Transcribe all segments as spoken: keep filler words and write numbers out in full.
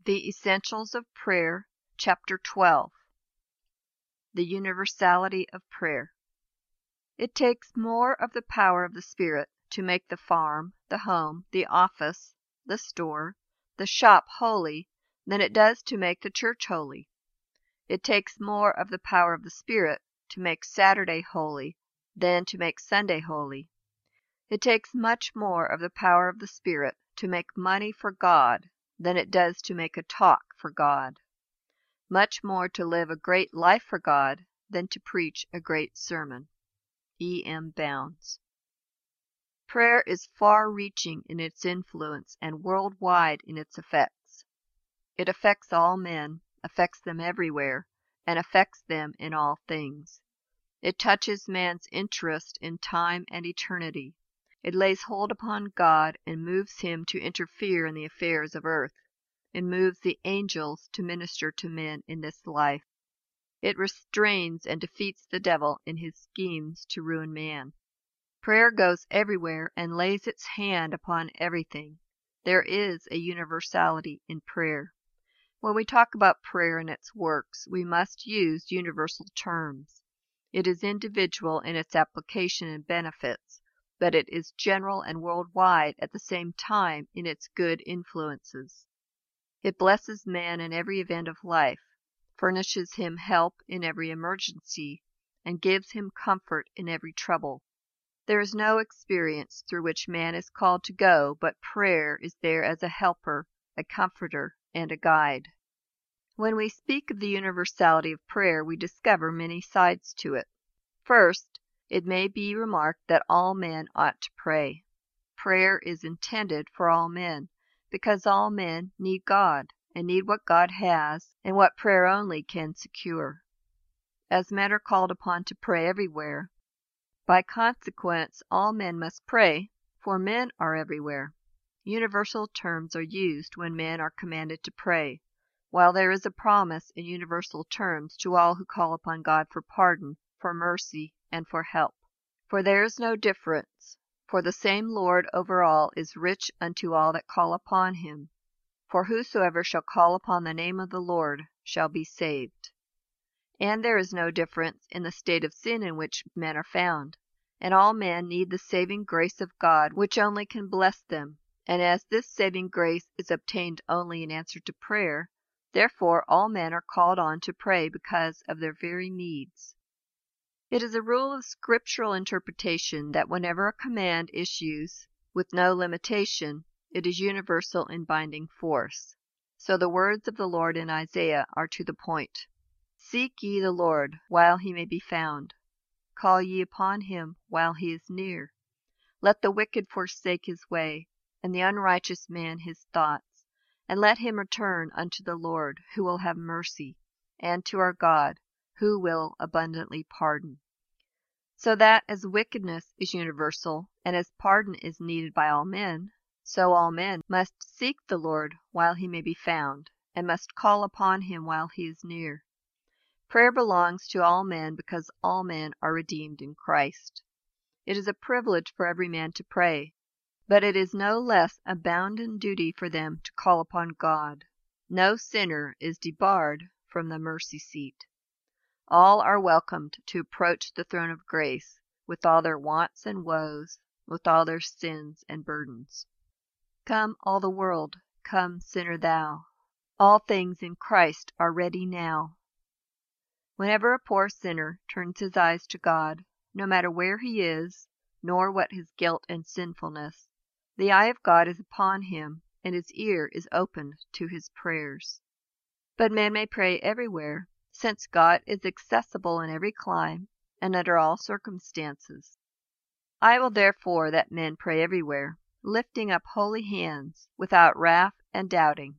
The Essentials of Prayer, Chapter twelve. The Universality of Prayer. It takes more of the power of the Spirit to make the farm, the home, the office, the store, the shop holy than it does to make the church holy. It takes more of the power of the Spirit to make Saturday holy than to make Sunday holy. It takes much more of the power of the Spirit to make money for God than it does to make a talk for God. Much more to live a great life for God than to preach a great sermon. E. M. Bounds. Prayer is far-reaching in its influence and worldwide in its effects. It affects all men, affects them everywhere, and affects them in all things. It touches man's interest in time and eternity. It lays hold upon God and moves him to interfere in the affairs of earth. It moves the angels to minister to men in this life. It restrains and defeats the devil in his schemes to ruin man. Prayer goes everywhere and lays its hand upon everything. There is a universality in prayer. When we talk about prayer and its works, we must use universal terms. It is individual in its application and benefits, but it is general and worldwide at the same time in its good influences. It blesses man in every event of life, furnishes him help in every emergency, and gives him comfort in every trouble. There is no experience through which man is called to go but prayer is there as a helper, a comforter, and a guide. When we speak of the universality of prayer, we discover many sides to it. First, it may be remarked that all men ought to pray. Prayer is intended for all men, because all men need God, and need what God has, and what prayer only can secure. As men are called upon to pray everywhere, by consequence all men must pray, for men are everywhere. Universal terms are used when men are commanded to pray, while there is a promise in universal terms to all who call upon God for pardon, for mercy, and for help. For there is no difference, for the same Lord over all is rich unto all that call upon him. For whosoever shall call upon the name of the Lord shall be saved. And there is no difference in the state of sin in which men are found, and all men need the saving grace of God, which only can bless them. And as this saving grace is obtained only in answer to prayer, therefore all men are called on to pray because of their very needs. It is a rule of scriptural interpretation that whenever a command issues, with no limitation, it is universal in binding force. So the words of the Lord in Isaiah are to the point. Seek ye the Lord while he may be found. Call ye upon him while he is near. Let the wicked forsake his way, and the unrighteous man his thoughts, and let him return unto the Lord, who will have mercy, and to our God, who will abundantly pardon. So that as wickedness is universal, and as pardon is needed by all men, so all men must seek the Lord while he may be found, and must call upon him while he is near. Prayer belongs to all men because all men are redeemed in Christ. It is a privilege for every man to pray, but it is no less a bounden duty for them to call upon God. No sinner is debarred from the mercy seat. All are welcomed to approach the throne of grace, with all their wants and woes, with all their sins and burdens. Come, all the world, come, sinner thou. All things in Christ are ready now. Whenever a poor sinner turns his eyes to God, no matter where he is, nor what his guilt and sinfulness, the eye of God is upon him, and his ear is opened to his prayers. But men may pray everywhere, since God is accessible in every clime and under all circumstances. I will therefore that men pray everywhere, lifting up holy hands, without wrath and doubting.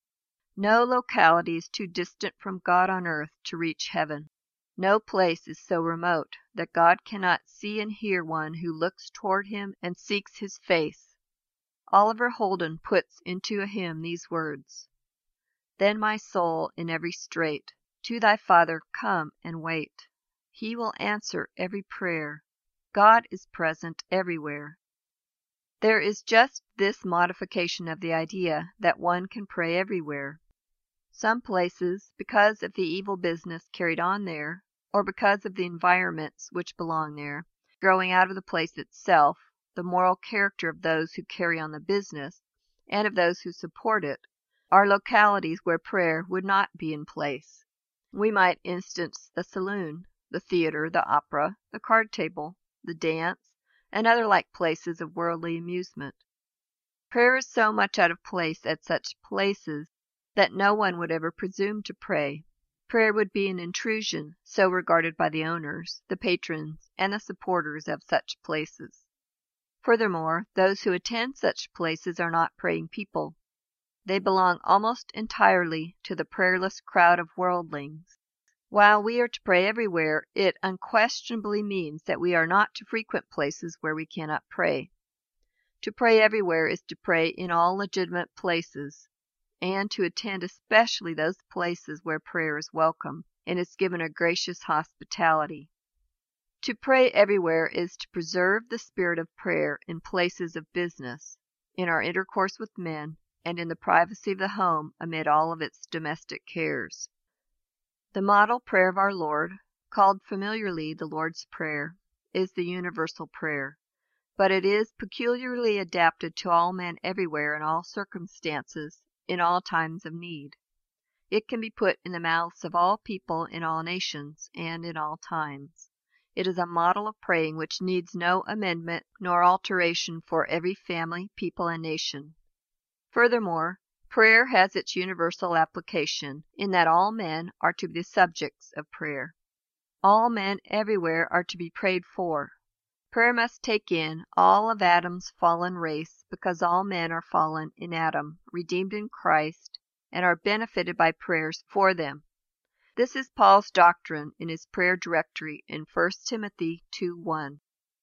No locality is too distant from God on earth to reach heaven. No place is so remote that God cannot see and hear one who looks toward him and seeks his face. Oliver Holden puts into a hymn these words: Then my soul in every strait, to thy Father come and wait. He will answer every prayer. God is present everywhere. There is just this modification of the idea that one can pray everywhere. Some places, because of the evil business carried on there, or because of the environments which belong there, growing out of the place itself, the moral character of those who carry on the business, and of those who support it, are localities where prayer would not be in place. We might instance the saloon, the theater, the opera, the card table, the dance, and other like places of worldly amusement. Prayer is so much out of place at such places that no one would ever presume to pray. Prayer would be an intrusion, so regarded by the owners, the patrons, and the supporters of such places. Furthermore, those who attend such places are not praying people. They belong almost entirely to the prayerless crowd of worldlings. While we are to pray everywhere, it unquestionably means that we are not to frequent places where we cannot pray. To pray everywhere is to pray in all legitimate places, and to attend especially those places where prayer is welcome and is given a gracious hospitality. To pray everywhere is to preserve the spirit of prayer in places of business, in our intercourse with men, and in the privacy of the home amid all of its domestic cares. The model prayer of our Lord, called familiarly the Lord's Prayer, is the universal prayer, but it is peculiarly adapted to all men everywhere in all circumstances, in all times of need. It can be put in the mouths of all people in all nations and in all times. It is a model of praying which needs no amendment nor alteration for every family, people, and nation. Furthermore, prayer has its universal application in that all men are to be the subjects of prayer. All men everywhere are to be prayed for. Prayer must take in all of Adam's fallen race, because all men are fallen in Adam, redeemed in Christ, and are benefited by prayers for them. This is Paul's doctrine in his prayer directory in First Timothy two one.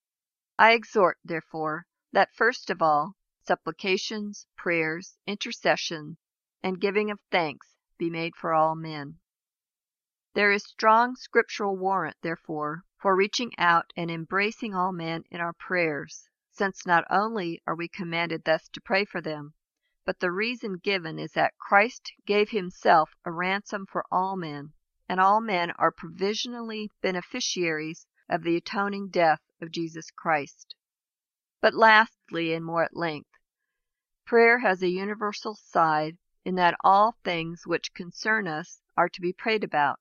I exhort, therefore, that first of all, supplications, prayers, intercessions, and giving of thanks be made for all men. There is strong scriptural warrant, therefore, for reaching out and embracing all men in our prayers, since not only are we commanded thus to pray for them, but the reason given is that Christ gave himself a ransom for all men, and all men are provisionally beneficiaries of the atoning death of Jesus Christ. But lastly, and more at length, prayer has a universal side in that all things which concern us are to be prayed about,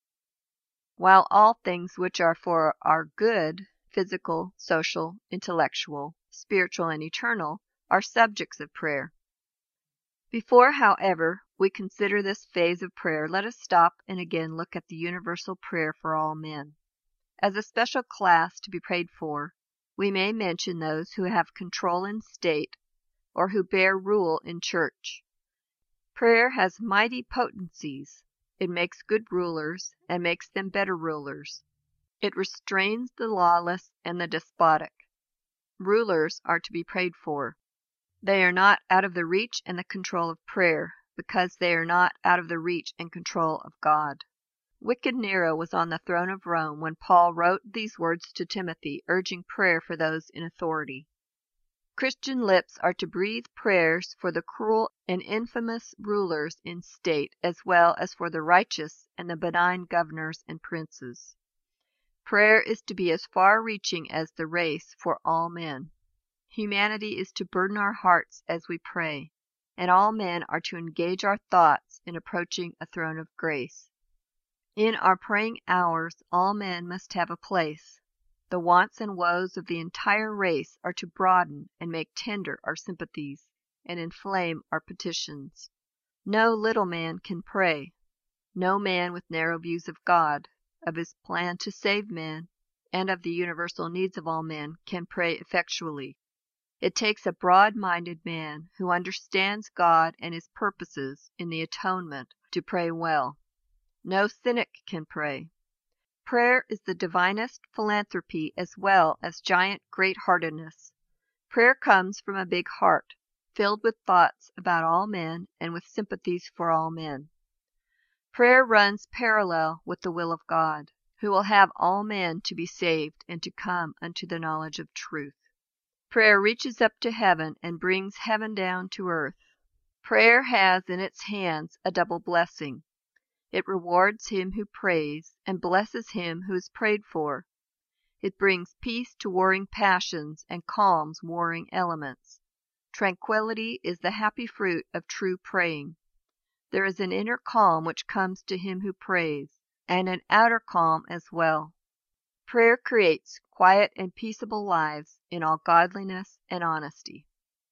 while all things which are for our good, physical, social, intellectual, spiritual, and eternal, are subjects of prayer. Before, however, we consider this phase of prayer, let us stop and again look at the universal prayer for all men. As a special class to be prayed for, we may mention those who have control in state or who bear rule in church. Prayer has mighty potencies. It makes good rulers and makes them better rulers. It restrains the lawless and the despotic. Rulers are to be prayed for. They are not out of the reach and the control of prayer, because they are not out of the reach and control of God. Wicked Nero was on the throne of Rome when Paul wrote these words to Timothy, urging prayer for those in authority. Christian lips are to breathe prayers for the cruel and infamous rulers in state, as well as for the righteous and the benign governors and princes. Prayer is to be as far-reaching as the race for all men. Humanity is to burden our hearts as we pray, and all men are to engage our thoughts in approaching a throne of grace. In our praying hours, all men must have a place. The wants and woes of the entire race are to broaden and make tender our sympathies and inflame our petitions. No little man can pray. No man with narrow views of God, of his plan to save men, and of the universal needs of all men, can pray effectually. It takes a broad-minded man who understands God and his purposes in the atonement to pray well. No cynic can pray. Prayer is the divinest philanthropy as well as giant great-heartedness. Prayer comes from a big heart, filled with thoughts about all men and with sympathies for all men. Prayer runs parallel with the will of God, who will have all men to be saved and to come unto the knowledge of truth. Prayer reaches up to heaven and brings heaven down to earth. Prayer has in its hands a double blessing. It rewards him who prays, and blesses him who is prayed for. It brings peace to warring passions and calms warring elements. Tranquility is the happy fruit of true praying. There is an inner calm which comes to him who prays, and an outer calm as well. Prayer creates quiet and peaceable lives in all godliness and honesty.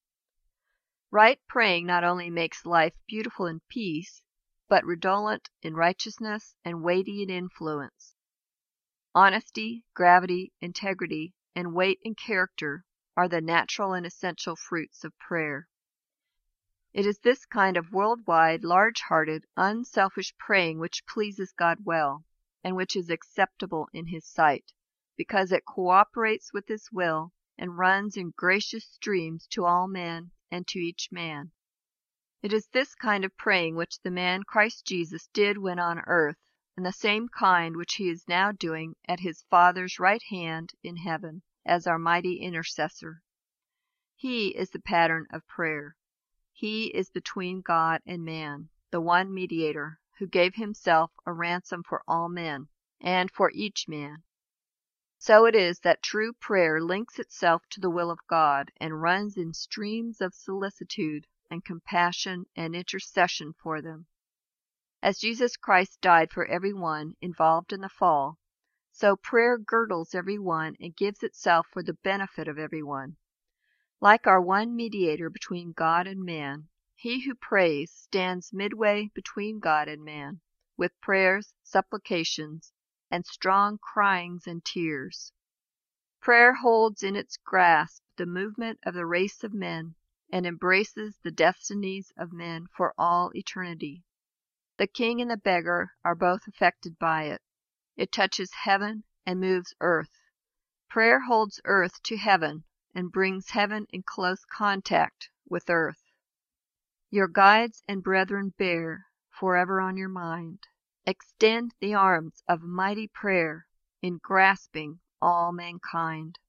Right praying not only makes life beautiful in peace, but redolent in righteousness and weighty in influence. Honesty, gravity, integrity, and weight in character are the natural and essential fruits of prayer. It is this kind of worldwide, large-hearted, unselfish praying which pleases God well, and which is acceptable in His sight, because it cooperates with His will and runs in gracious streams to all men and to each man. It is this kind of praying which the man Christ Jesus did when on earth, and the same kind which He is now doing at His Father's right hand in heaven as our mighty intercessor. He is the pattern of prayer. He is between God and man, the one mediator, who gave Himself a ransom for all men, and for each man. So it is that true prayer links itself to the will of God, and runs in streams of solicitude and compassion and intercession for them. As Jesus Christ died for every one involved in the fall, so prayer girdles every one and gives itself for the benefit of every one. Like our one mediator between God and man, he who prays stands midway between God and man, with prayers, supplications, and strong cryings and tears. Prayer holds in its grasp the movement of the race of men, and embraces the destinies of men for all eternity. The king and the beggar are both affected by it. It touches heaven and moves earth. Prayer holds earth to heaven, and brings heaven in close contact with earth. Your guides and brethren bear forever on your mind. Extend the arms of mighty prayer in grasping all mankind.